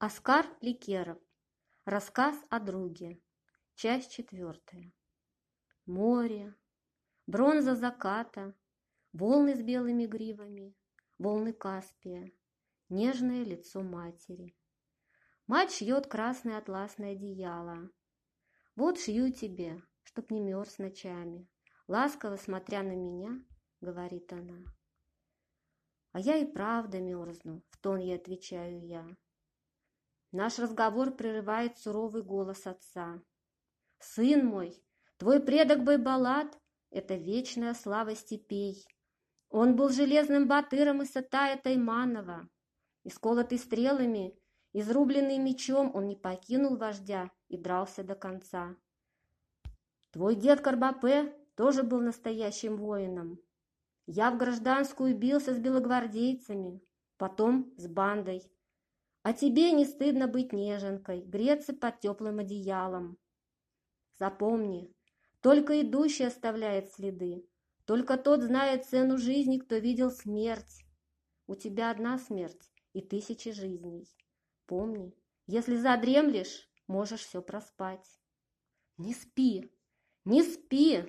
Оскар Ликеров. Рассказ о друге. Часть 4. Море, бронза заката, волны с белыми гривами, волны Каспия, нежное лицо матери. Мать шьет красное атласное одеяло. Вот шью тебе, чтоб не мерз ночами. Ласково смотря на меня, говорит она. А я и правда мерзну, в тон ей отвечаю я. Наш разговор прерывает суровый голос отца. «Сын мой, твой предок Байбалат — это вечная слава степей. Он был железным батыром Исатая Тайманова. Исколотый стрелами, изрубленный мечом, он не покинул вождя и дрался до конца. Твой дед Карбапе тоже был настоящим воином. Я в гражданскую бился с белогвардейцами, потом с бандой. А тебе не стыдно быть неженкой, греться под теплым одеялом. Запомни, только идущий оставляет следы, только тот знает цену жизни, кто видел смерть. У тебя одна смерть и 1000 жизней. Помни, если задремлешь, можешь все проспать. Не спи, не спи!»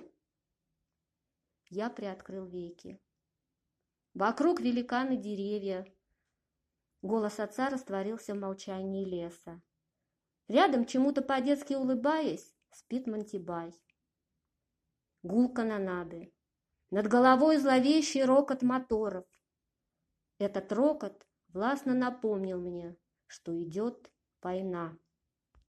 Я приоткрыл веки. Вокруг великаны деревья. Голос отца растворился в молчании леса. Рядом, чему-то по-детски улыбаясь, спит Монтибай. Гул канонады. Над головой зловещий рокот моторов. Этот рокот властно напомнил мне, что идет война.